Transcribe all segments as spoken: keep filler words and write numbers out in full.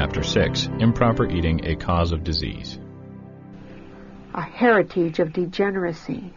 Chapter six, Improper Eating, a Cause of Disease. A heritage of degeneracy.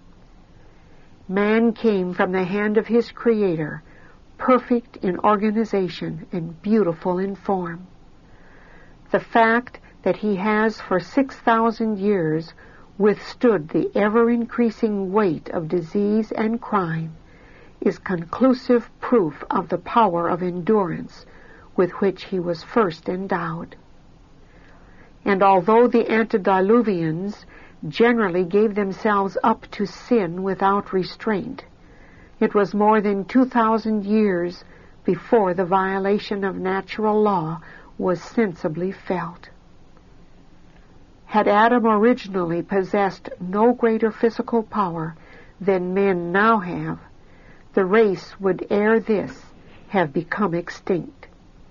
Man came from the hand of his Creator, perfect in organization and beautiful in form. The fact that he has for six thousand years withstood the ever-increasing weight of disease and crime is conclusive proof of the power of endurance with which he was first endowed. And although the antediluvians generally gave themselves up to sin without restraint, it was more than two thousand years before the violation of natural law was sensibly felt. Had Adam originally possessed no greater physical power than men now have, the race would ere this have become extinct.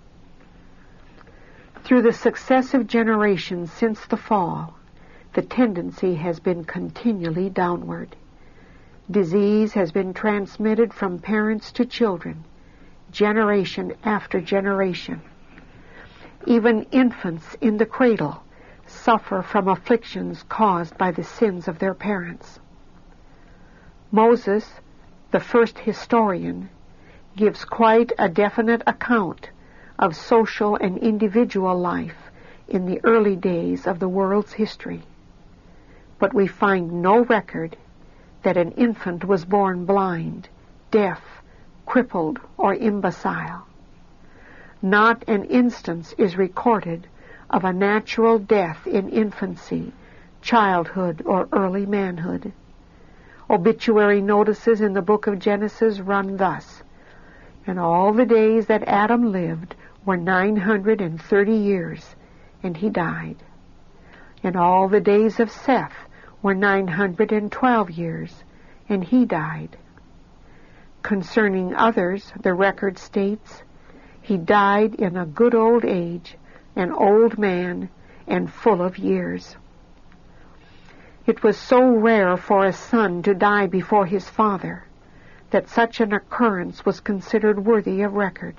Through the successive generations since the fall, the tendency has been continually downward. Disease has been transmitted from parents to children, generation after generation. Even infants in the cradle suffer from afflictions caused by the sins of their parents. Moses, the first historian, gives quite a definite account of social and individual life in the early days of the world's history. But we find no record that an infant was born blind, deaf, crippled, or imbecile. Not an instance is recorded of a natural death in infancy, childhood, or early manhood. Obituary notices in the book of Genesis run thus: "And all the days that Adam lived were nine hundred and thirty years, and he died. And all the days of Seth were nine hundred and twelve years, and he died." Concerning others, the record states, "He died in a good old age, an old man, and full of years." It was so rare for a son to die before his father that such an occurrence was considered worthy of record.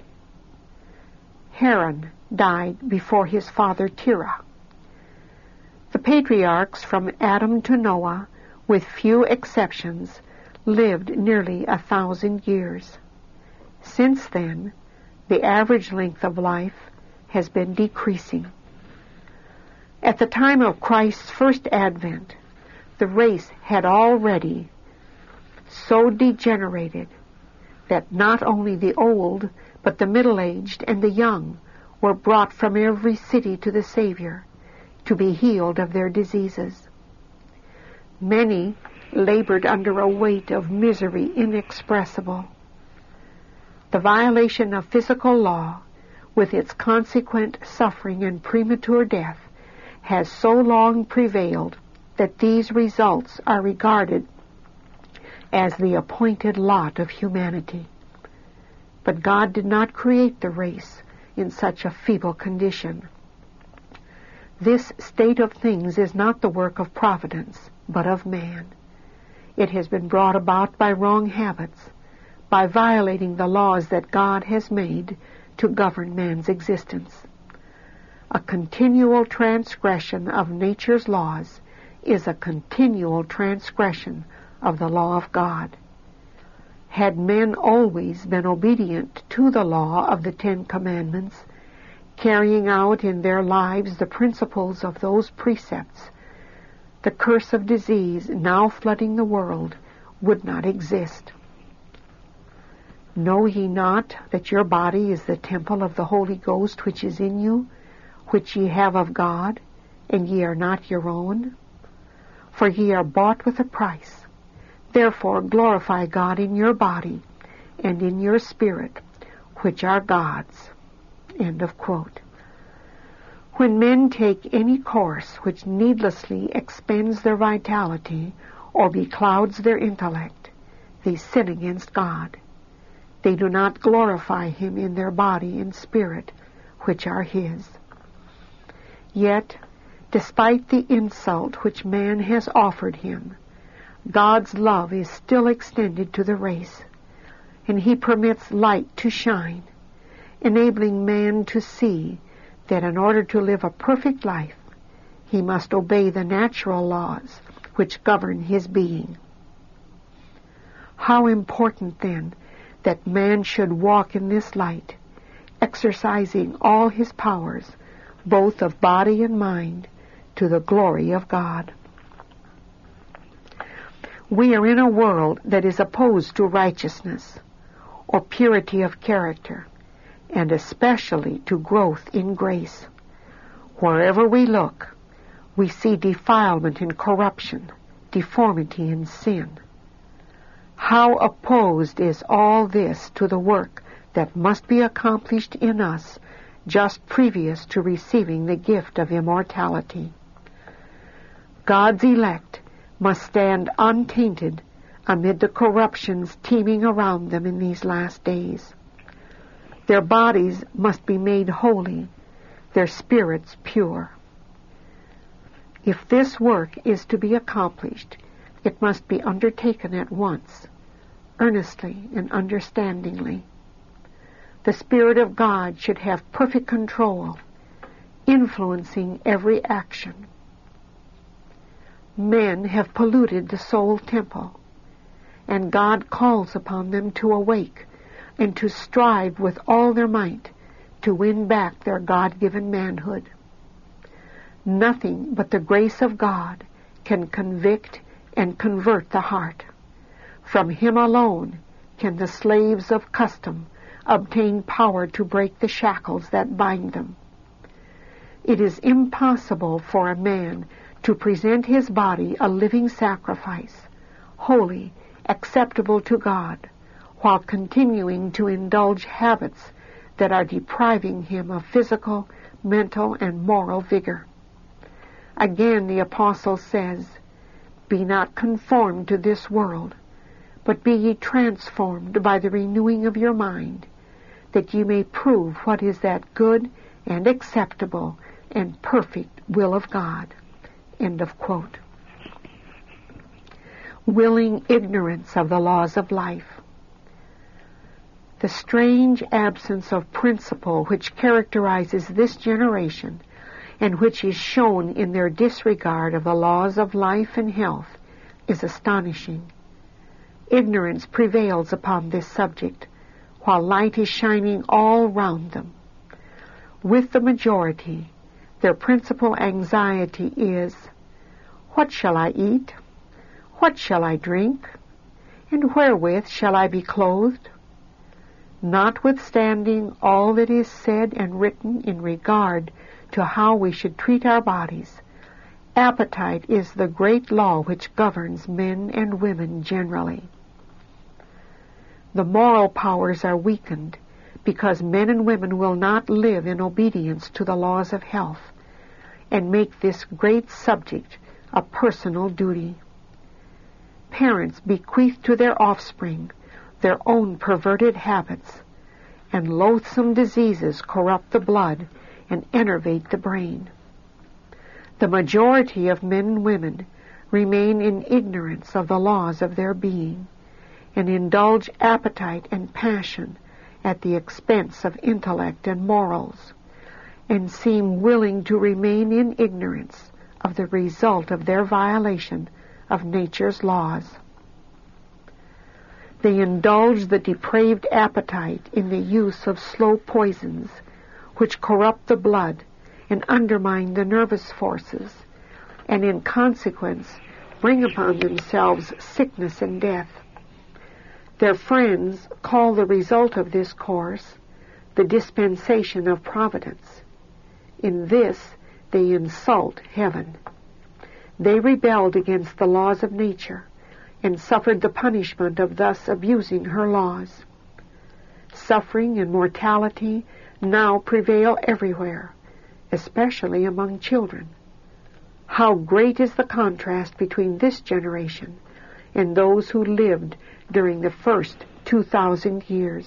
Haran died before his father Terah. The patriarchs from Adam to Noah, with few exceptions, lived nearly a thousand years. Since then, the average length of life has been decreasing. At the time of Christ's first advent, the race had already so degenerated that not only the old, but the middle-aged and the young were brought from every city to the Savior to be healed of their diseases. Many labored under a weight of misery inexpressible. The violation of physical law, with its consequent suffering and premature death, has so long prevailed that these results are regarded as the appointed lot of humanity. But God did not create the race in such a feeble condition. This state of things is not the work of providence, but of man. It has been brought about by wrong habits, by violating the laws that God has made to govern man's existence. A continual transgression of nature's laws is a continual transgression of the law of God. Had men always been obedient to the law of the Ten Commandments, carrying out in their lives the principles of those precepts, the curse of disease now flooding the world would not exist. Know ye not that your body is the temple of the Holy Ghost which is in you, which ye have of God, and ye are not your own? For ye are bought with a price. Therefore glorify God in your body and in your spirit, which are God's." End of quote. When men take any course which needlessly expends their vitality or beclouds their intellect, they sin against God. They do not glorify Him in their body and spirit, which are His. Yet, despite the insult which man has offered Him, God's love is still extended to the race, and He permits light to shine, enabling man to see that in order to live a perfect life, he must obey the natural laws which govern his being. How important, then, that man should walk in this light, exercising all his powers, both of body and mind, to the glory of God. We are in a world that is opposed to righteousness or purity of character, and especially to growth in grace. Wherever we look, we see defilement and corruption, deformity and sin. How opposed is all this to the work that must be accomplished in us just previous to receiving the gift of immortality. God's elect must stand untainted amid the corruptions teeming around them in these last days. Their bodies must be made holy, their spirits pure. If this work is to be accomplished, it must be undertaken at once, earnestly and understandingly. The Spirit of God should have perfect control, influencing every action. Men have polluted the soul temple, and God calls upon them to awake and to strive with all their might to win back their God-given manhood. Nothing but the grace of God can convict and convert the heart. From Him alone can the slaves of custom obtain power to break the shackles that bind them. It is impossible for a man to present his body a living sacrifice, holy, acceptable to God, while continuing to indulge habits that are depriving him of physical, mental, and moral vigor. Again, the Apostle says, "Be not conformed to this world, but be ye transformed by the renewing of your mind, that ye may prove what is that good and acceptable and perfect will of God." End of quote. Willing ignorance of the laws of life. The strange absence of principle which characterizes this generation and which is shown in their disregard of the laws of life and health is astonishing. Ignorance prevails upon this subject, while light is shining all round them. With the majority, their principal anxiety is, what shall I eat? What shall I drink? And wherewith shall I be clothed? Notwithstanding all that is said and written in regard to how we should treat our bodies, appetite is the great law which governs men and women generally. The moral powers are weakened because men and women will not live in obedience to the laws of health and make this great subject a personal duty. Parents bequeath to their offspring their own perverted habits, and loathsome diseases corrupt the blood and enervate the brain. The majority of men and women remain in ignorance of the laws of their being and indulge appetite and passion at the expense of intellect and morals, and seem willing to remain in ignorance of the result of their violation of nature's laws. They indulge the depraved appetite in the use of slow poisons which corrupt the blood and undermine the nervous forces, and in consequence bring upon themselves sickness and death. Their friends call the result of this course the dispensation of providence. In this they insult heaven. They rebelled against the laws of nature and suffered the punishment of thus abusing her laws. Suffering and mortality now prevail everywhere, especially among children. How great is the contrast between this generation and those who lived during the first two thousand years.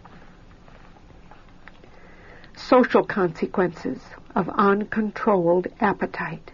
Social consequences of uncontrolled appetite.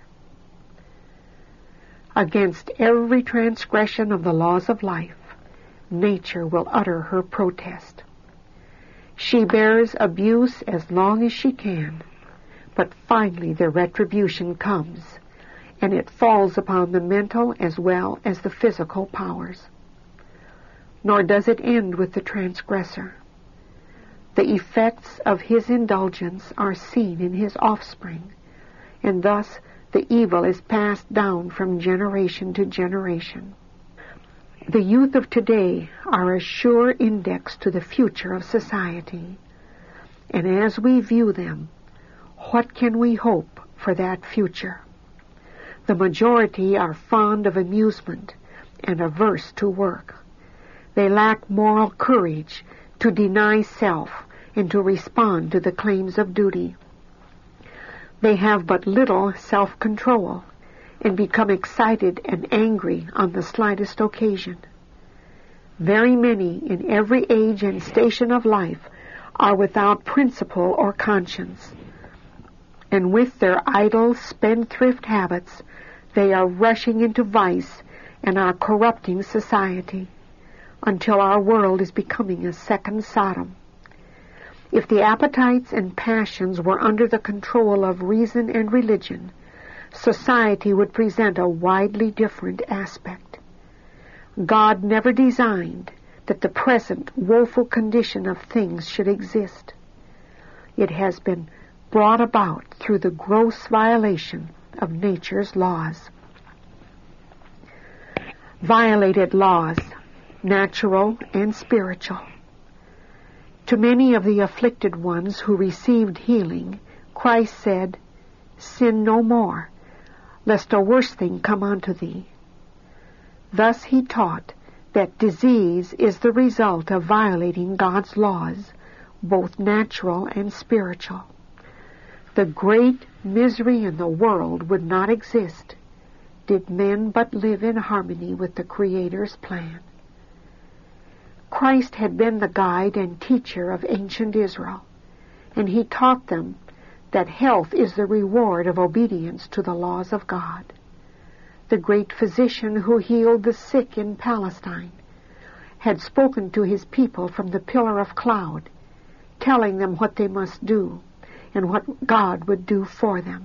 Against every transgression of the laws of life, nature will utter her protest. She bears abuse as long as she can, But finally the retribution comes, and it falls upon the mental as well as the physical powers. Nor does it end with the transgressor. The effects of his indulgence are seen in his offspring, and thus the evil is passed down from generation to generation. The youth of today are a sure index to the future of society, and as we view them, what can we hope for that future? The majority are fond of amusement and averse to work. They lack moral courage to deny self and to respond to the claims of duty. They have but little self-control and become excited and angry on the slightest occasion. Very many in every age and station of life are without principle or conscience, and with their idle, spendthrift habits, they are rushing into vice and are corrupting society until our world is becoming a second Sodom. If the appetites and passions were under the control of reason and religion, society would present a widely different aspect. God never designed that the present woeful condition of things should exist. It has been brought about through the gross violation of nature's laws. Violated laws, natural and spiritual. To many of the afflicted ones who received healing, Christ said, "Sin no more, lest a worse thing come unto thee." Thus he taught that disease is the result of violating God's laws, both natural and spiritual. The great misery in the world would not exist did men but live in harmony with the Creator's plan. Christ had been the guide and teacher of ancient Israel, and he taught them that health is the reward of obedience to the laws of God. The great physician who healed the sick in Palestine had spoken to his people from the pillar of cloud, telling them what they must do and what God would do for them.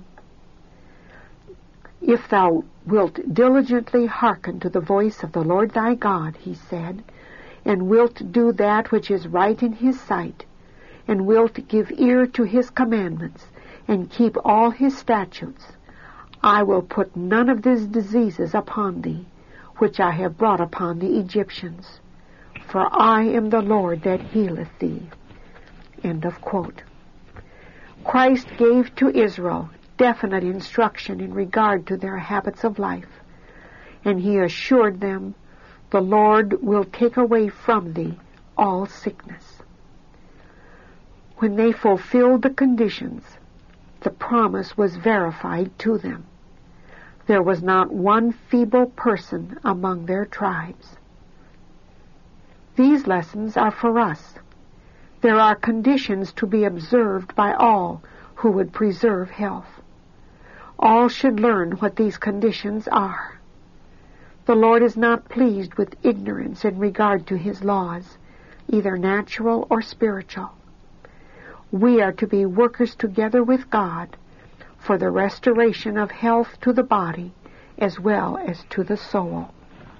"If thou wilt diligently hearken to the voice of the Lord thy God," he said, "and wilt do that which is right in his sight, and wilt give ear to his commandments, and keep all his statutes, I will put none of these diseases upon thee, which I have brought upon the Egyptians. For I am the Lord that healeth thee." End of quote. Christ gave to Israel definite instruction in regard to their habits of life, and he assured them, "The Lord will take away from thee all sickness." When they fulfilled the conditions, the promise was verified to them. There was not one feeble person among their tribes. These lessons are for us. There are conditions to be observed by all who would preserve health. All should learn what these conditions are. The Lord is not pleased with ignorance in regard to his laws, either natural or spiritual. We are to be workers together with God for the restoration of health to the body as well as to the soul.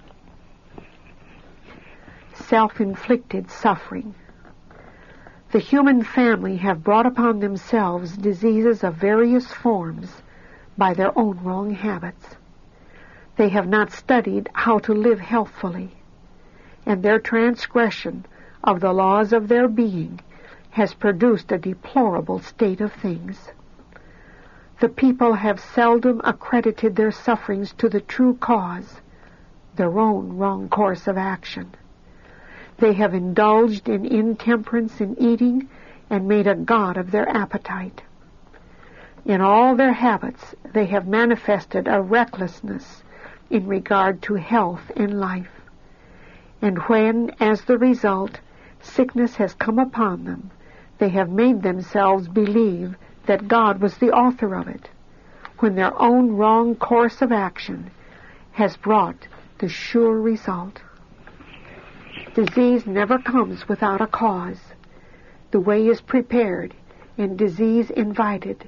Self-inflicted suffering. The human family have brought upon themselves diseases of various forms by their own wrong habits. They have not studied how to live healthfully, and their transgression of the laws of their being has produced a deplorable state of things. The people have seldom accredited their sufferings to the true cause, their own wrong course of action. They have indulged in intemperance in eating and made a god of their appetite. In all their habits, they have manifested a recklessness in regard to health and life. And when, as the result, sickness has come upon them, they have made themselves believe that God was the author of it, when their own wrong course of action has brought the sure result. Disease never comes without a cause. The way is prepared and disease invited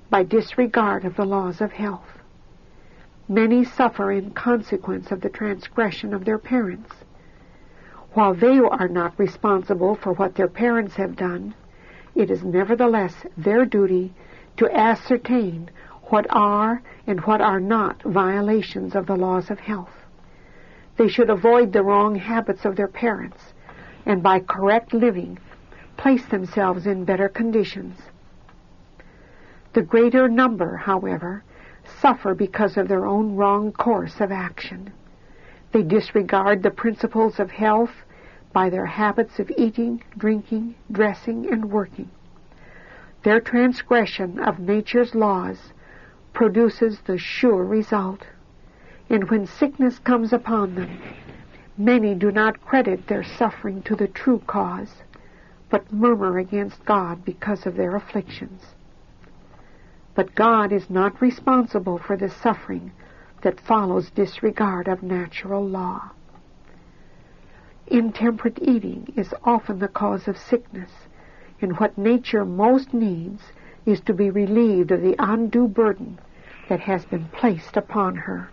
by disregard of the laws of health. Many suffer in consequence of the transgression of their parents. While they are not responsible for what their parents have done, it is nevertheless their duty to ascertain what are and what are not violations of the laws of health. They should avoid the wrong habits of their parents, and by correct living, place themselves in better conditions. The greater number, however, suffer because of their own wrong course of action. They disregard the principles of health by their habits of eating, drinking, dressing, and working. Their transgression of nature's laws produces the sure result. And when sickness comes upon them, many do not credit their suffering to the true cause, but murmur against God because of their afflictions. But God is not responsible for the suffering that follows disregard of natural law. Intemperate eating is often the cause of sickness, and what nature most needs is to be relieved of the undue burden that has been placed upon her.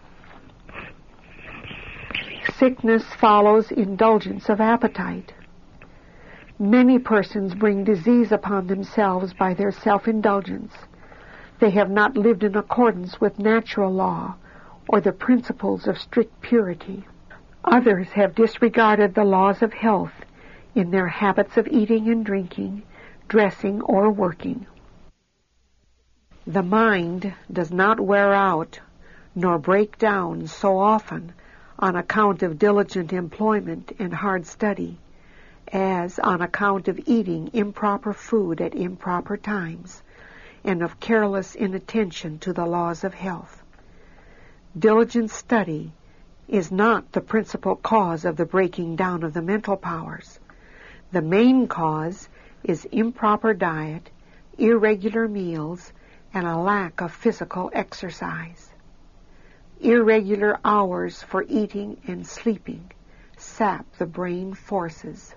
Sickness follows indulgence of appetite. Many persons bring disease upon themselves by their self-indulgence. They have not lived in accordance with natural law or the principles of strict purity. Others have disregarded the laws of health in their habits of eating and drinking, dressing or working. The mind does not wear out nor break down so often on account of diligent employment and hard study as on account of eating improper food at improper times and of careless inattention to the laws of health. Diligent study is not the principal cause of the breaking down of the mental powers. The main cause is improper diet, irregular meals, and a lack of physical exercise. Irregular hours for eating and sleeping sap the brain forces.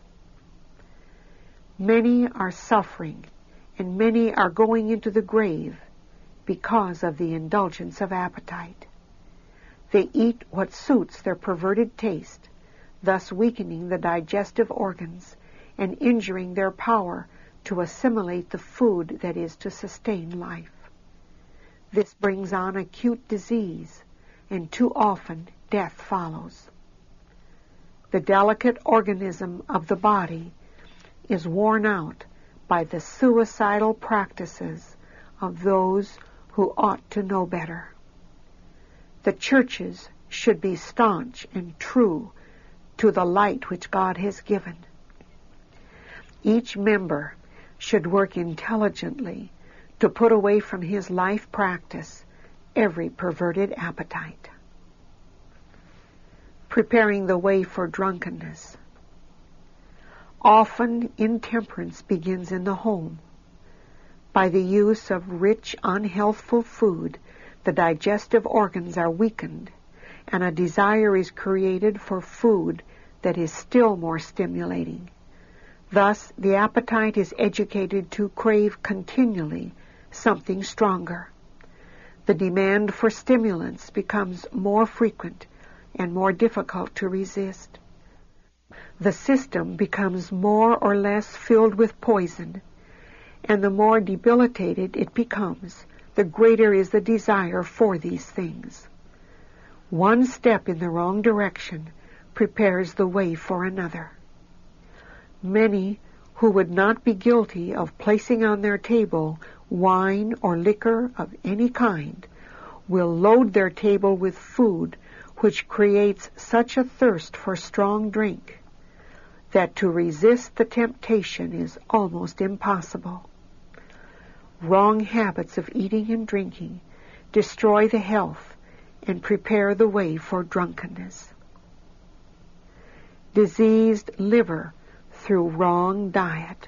Many are suffering, and many are going into the grave because of the indulgence of appetite. They eat what suits their perverted taste, thus weakening the digestive organs and injuring their power to assimilate the food that is to sustain life. This brings on acute disease, and too often death follows. The delicate organism of the body is worn out by the suicidal practices of those who ought to know better. The churches should be staunch and true to the light which God has given. Each member should work intelligently to put away from his life practice every perverted appetite. Preparing the way for drunkenness. Often intemperance begins in the home. By the use of rich, unhealthful food, the digestive organs are weakened, and a desire is created for food that is still more stimulating. Thus, the appetite is educated to crave continually something stronger. The demand for stimulants becomes more frequent and more difficult to resist. The system becomes more or less filled with poison, and the more debilitated it becomes, the greater is the desire for these things. One step in the wrong direction prepares the way for another. Many who would not be guilty of placing on their table wine or liquor of any kind will load their table with food which creates such a thirst for strong drink that to resist the temptation is almost impossible. Wrong habits of eating and drinking destroy the health and prepare the way for drunkenness. Diseased liver through wrong diet.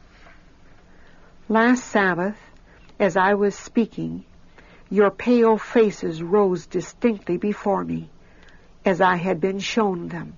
Last Sabbath, as I was speaking, your pale faces rose distinctly before me, as I had been shown them.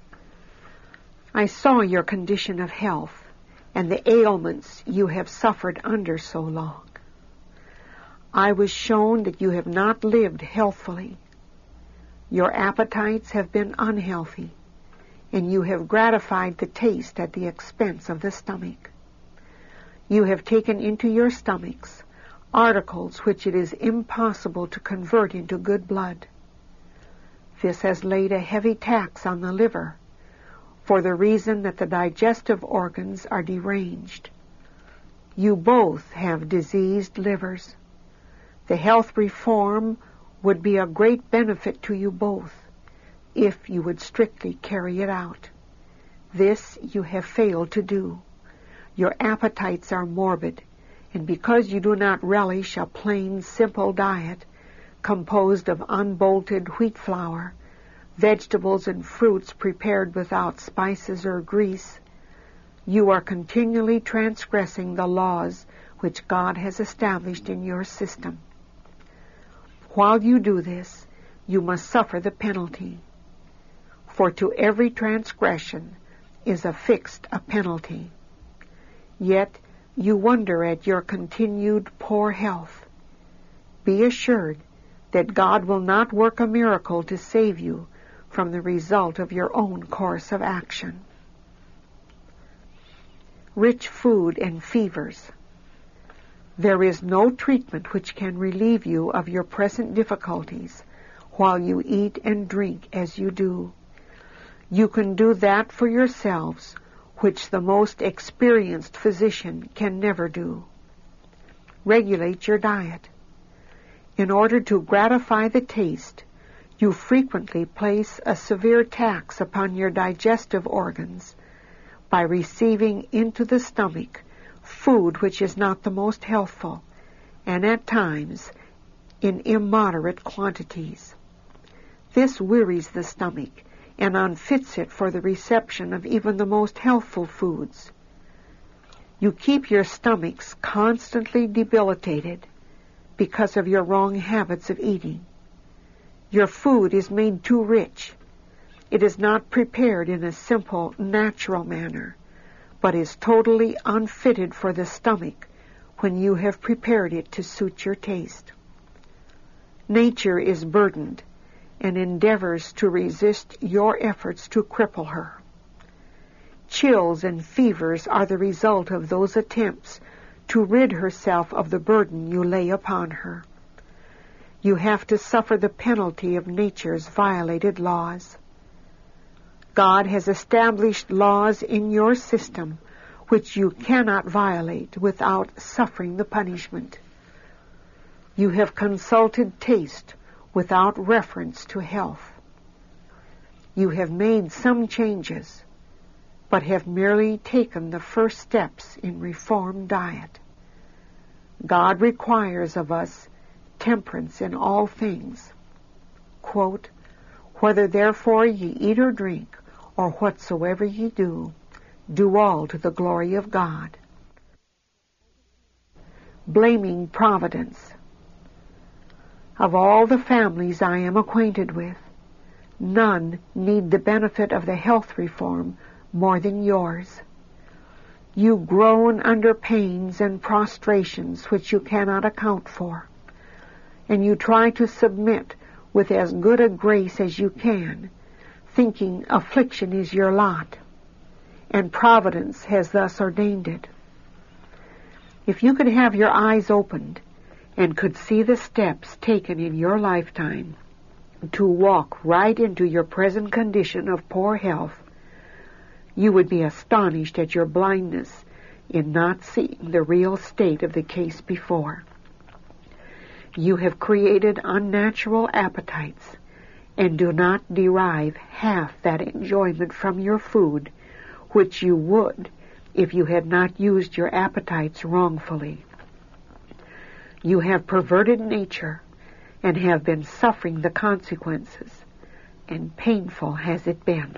I saw your condition of health and the ailments you have suffered under so long. I was shown that you have not lived healthfully. Your appetites have been unhealthy, and you have gratified the taste at the expense of the stomach. You have taken into your stomachs articles which it is impossible to convert into good blood. This has laid a heavy tax on the liver, for the reason that the digestive organs are deranged. You both have diseased livers. The health reform would be a great benefit to you both if you would strictly carry it out. This you have failed to do. Your appetites are morbid, and because you do not relish a plain, simple diet composed of unbolted wheat flour, vegetables and fruits prepared without spices or grease, you are continually transgressing the laws which God has established in your system. While you do this, you must suffer the penalty. For to every transgression is affixed a penalty. Yet you wonder at your continued poor health. Be assured that God will not work a miracle to save you from the result of your own course of action. Rich food and fevers. There is no treatment which can relieve you of your present difficulties while you eat and drink as you do. You can do that for yourselves which the most experienced physician can never do. Regulate your diet. In order to gratify the taste, you frequently place a severe tax upon your digestive organs by receiving into the stomach food which is not the most healthful, and at times in immoderate quantities. This wearies the stomach and unfits it for the reception of even the most healthful foods. You keep your stomachs constantly debilitated because of your wrong habits of eating. Your food is made too rich. It is not prepared in a simple, natural manner, but is totally unfitted for the stomach when you have prepared it to suit your taste. Nature is burdened and endeavors to resist your efforts to cripple her. Chills and fevers are the result of those attempts to rid herself of the burden you lay upon her. You have to suffer the penalty of nature's violated laws. God has established laws in your system which you cannot violate without suffering the punishment. You have consulted taste without reference to health. You have made some changes, but have merely taken the first steps in reformed diet. God requires of us temperance in all things. Quote, "Whether therefore ye eat or drink, or whatsoever ye do, do all to the glory of God." Blaming providence. Of all the families I am acquainted with, none need the benefit of the health reform more than yours. You groan under pains and prostrations which you cannot account for, and you try to submit with as good a grace as you can, thinking affliction is your lot, and Providence has thus ordained it. If you could have your eyes opened and could see the steps taken in your lifetime to walk right into your present condition of poor health, you would be astonished at your blindness in not seeing the real state of the case before. You have created unnatural appetites and do not derive half that enjoyment from your food which you would if you had not used your appetites wrongfully. You have perverted nature and have been suffering the consequences, and painful has it been.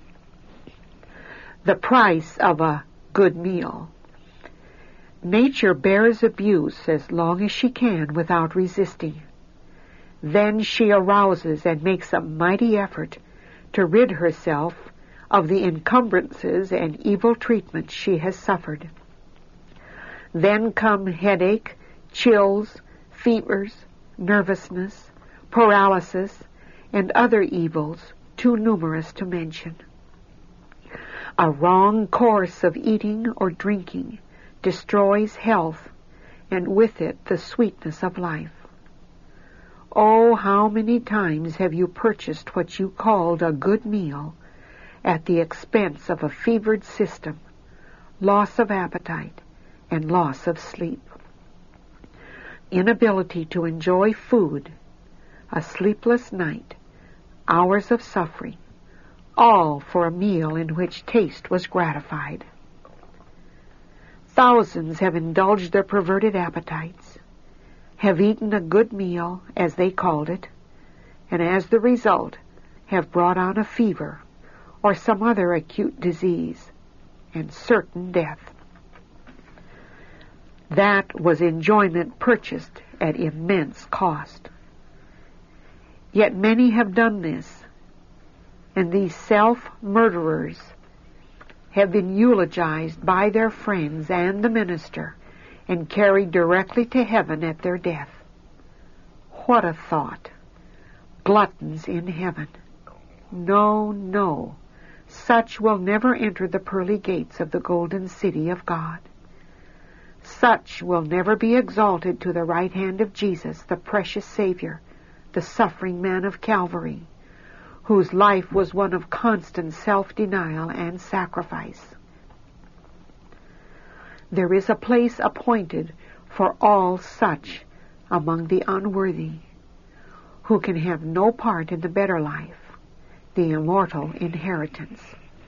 The price of a good meal. Nature bears abuse as long as she can without resisting. Then she arouses and makes a mighty effort to rid herself of the encumbrances and evil treatment she has suffered. Then come headache, chills, fevers, nervousness, paralysis, and other evils too numerous to mention. A wrong course of eating or drinking destroys health, and with it the sweetness of life. Oh, how many times have you purchased what you called a good meal at the expense of a fevered system, loss of appetite, and loss of sleep? Inability to enjoy food, a sleepless night, hours of suffering, all for a meal in which taste was gratified. Thousands have indulged their perverted appetites, have eaten a good meal, as they called it, and as the result have brought on a fever or some other acute disease and certain death. That was enjoyment purchased at immense cost. Yet many have done this, and these self-murderers have been eulogized by their friends and the minister and carried directly to heaven at their death. What a thought! Gluttons in heaven. No, no. Such will never enter the pearly gates of the golden city of God. Such will never be exalted to the right hand of Jesus, the precious Savior, the suffering man of Calvary, whose life was one of constant self-denial and sacrifice. There is a place appointed for all such among the unworthy, who can have no part in the better life, the immortal inheritance.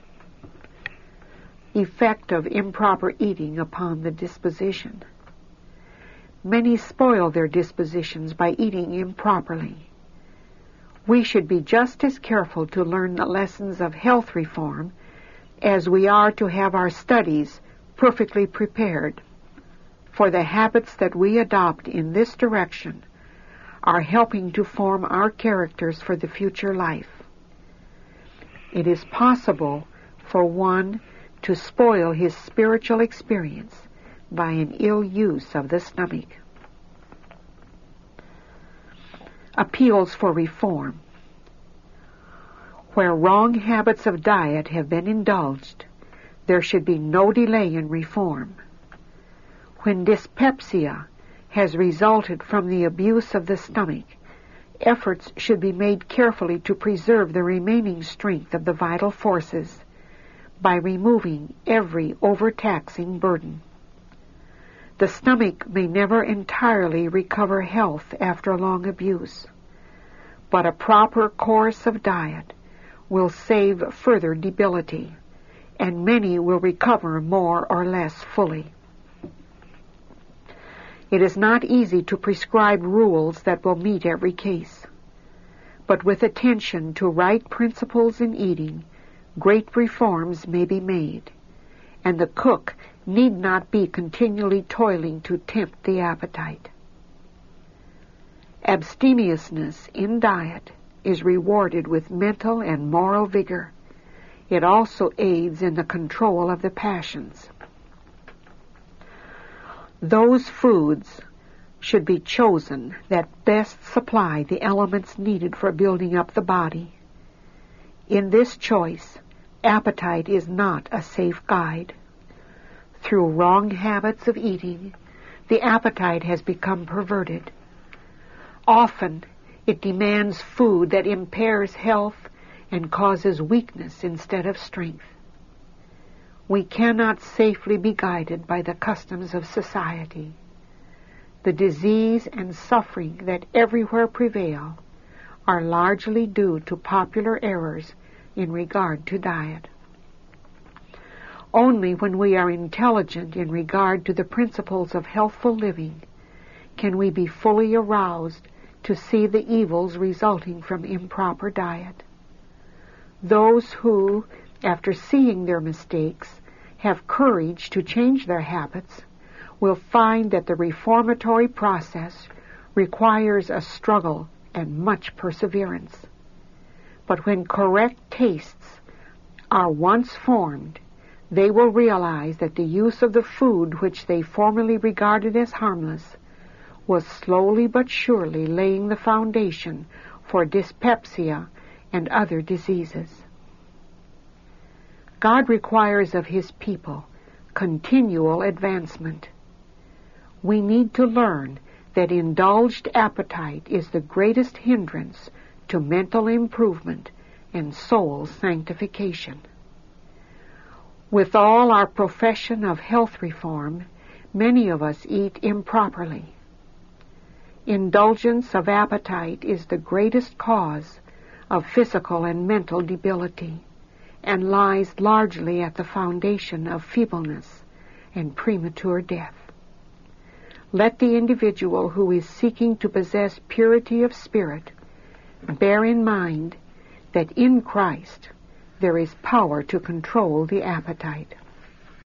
Effect of improper eating upon the disposition. Many spoil their dispositions by eating improperly. We should be just as careful to learn the lessons of health reform as we are to have our studies perfectly prepared, for the habits that we adopt in this direction are helping to form our characters for the future life. It is possible for one to spoil his spiritual experience by an ill use of the stomach. Appeals for reform. Where wrong habits of diet have been indulged, there should be no delay in reform. When dyspepsia has resulted from the abuse of the stomach, efforts should be made carefully to preserve the remaining strength of the vital forces by removing every overtaxing burden. The stomach may never entirely recover health after long abuse, but a proper course of diet will save further debility, and many will recover more or less fully. It is not easy to prescribe rules that will meet every case, but with attention to right principles in eating, great reforms may be made, and the cook need not be continually toiling to tempt the appetite. Abstemiousness in diet is rewarded with mental and moral vigor. It also aids in the control of the passions. Those foods should be chosen that best supply the elements needed for building up the body. In this choice, appetite is not a safe guide. Through wrong habits of eating, the appetite has become perverted. Often, it demands food that impairs health and causes weakness instead of strength. We cannot safely be guided by the customs of society. The disease and suffering that everywhere prevail are largely due to popular errors in regard to diet. Only when we are intelligent in regard to the principles of healthful living can we be fully aroused to see the evils resulting from improper diet. Those who, after seeing their mistakes, have courage to change their habits, will find that the reformatory process requires a struggle and much perseverance. But when correct tastes are once formed, they will realize that the use of the food which they formerly regarded as harmless was slowly but surely laying the foundation for dyspepsia and other diseases. God requires of His people continual advancement. We need to learn that indulged appetite is the greatest hindrance to mental improvement and soul sanctification. With all our profession of health reform, many of us eat improperly. Indulgence of appetite is the greatest cause of physical and mental debility, and lies largely at the foundation of feebleness and premature death. Let the individual who is seeking to possess purity of spirit bear in mind that in Christ there is power to control the appetite.